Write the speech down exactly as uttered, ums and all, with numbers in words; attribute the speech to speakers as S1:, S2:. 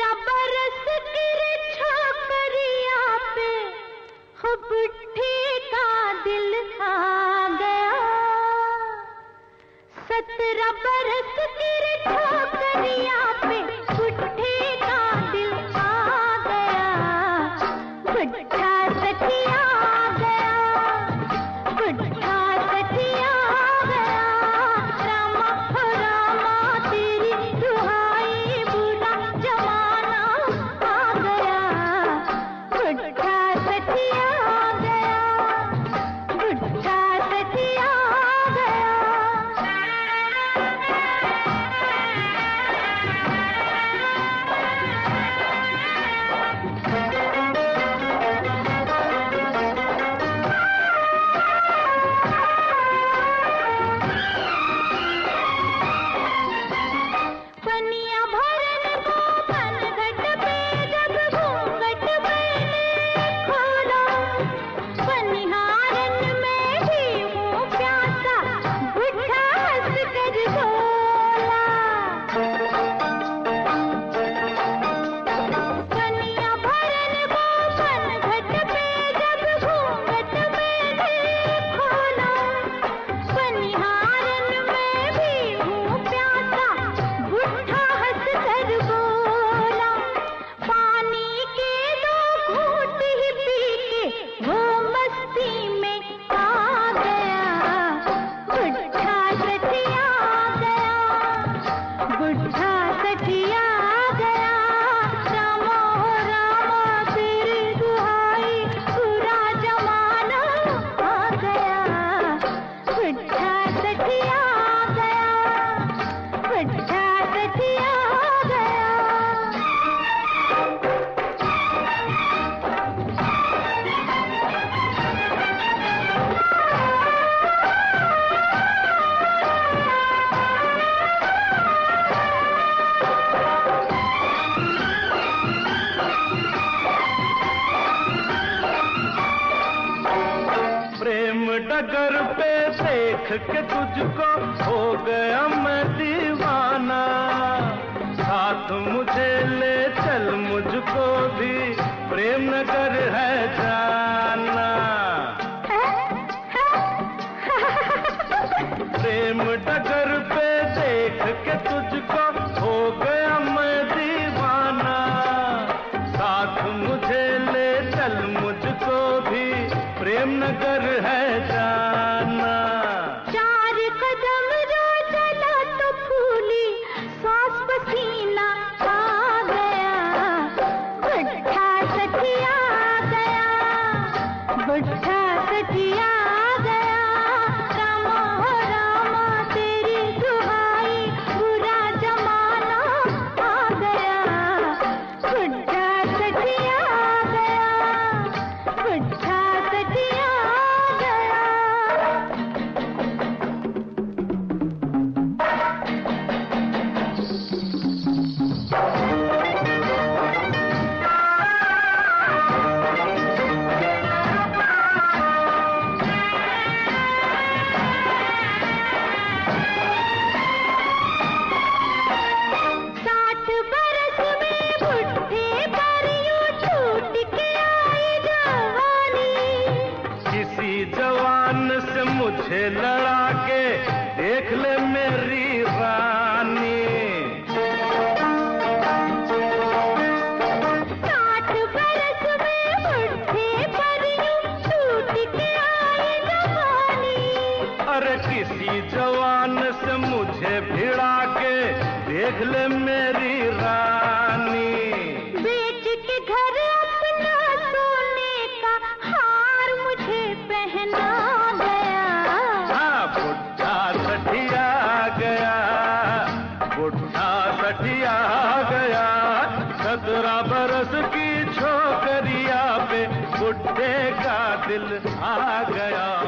S1: सत्रह बरस की रे छोकरिया पे हो बुढ़ी का दिल आ गया। सत्रह बरस की रे छोकरिया पे बुढ़ी का दिल आ गया। बुढ़ा सखिया आ गया, बुढ़ा सखिया आ गया। रामा हो रामा तेरी दुहाई बुरा जमाना आ गया। बुढ़ा सखिया आ गया, बुढ़ा सखिया आ गया। पनिया भरन को पनघट पे जब घूंघट मैंने खोला। पनिहारन में भी हूँ प्यासा, बुढ़ा हंस कर बोला। पनिया भरन को पनघट पे जब घूंघट मैंने खोला। पनिहारन में भी हूँ प्यासा, बुढ़ा हंस कर बोला। पानी के दो घूंट ही पी के वो मस्ती में आ गया। बुढ़ा सखिया आ गया, बुढ़ा सखिया आ गया। रामा हो रामा तेरी दुहाई बुरा जमाना आ गया। बुढ़ा सखिया आ गया, बुढ़ा सखिया आ गया।
S2: प्रेम डगर पे देख के तुझको हो गया मैं दीवाना। साथ मुझे ले चल मुझको भी प्रेम नगर है जाना। प्रेम डगर पे देख के तुझको हो गया मैं दीवाना। साथ मुझे ले चल मुझको भी प्रेम नगर है जाना।
S1: चार कदम जो चला तो फूली सांस पसीना आ गया। बुढ़ा सखिया आ गया, बुढ़ा सखिया आ गया। रामा हो रामा तेरी दुहाई बुरा जमाना आ गया। बुढ़ा सखिया आ गया, बुढ़ा सखिया आ गया। साठ बरस में बुढ़े पर यूं छूट के आई जवानी।
S2: किसी जवान से मुझे लड़ा के देख ले मेरी रानी।
S1: साठ बरस में बुढ़े पर यूं छूट के आई जवानी।
S2: अरे किसी जवान से मुझे भिड़ा के देख ले मेरी रानी।
S1: बेच के घर अपना सोने का हार मुझे पहना गया।
S2: हाँ, बुढ़ा सठिया आ गया, बुढ़ा सठिया आ गया। सत्रह बरस की छोकरिया पे बुढ़े का दिल आ गया।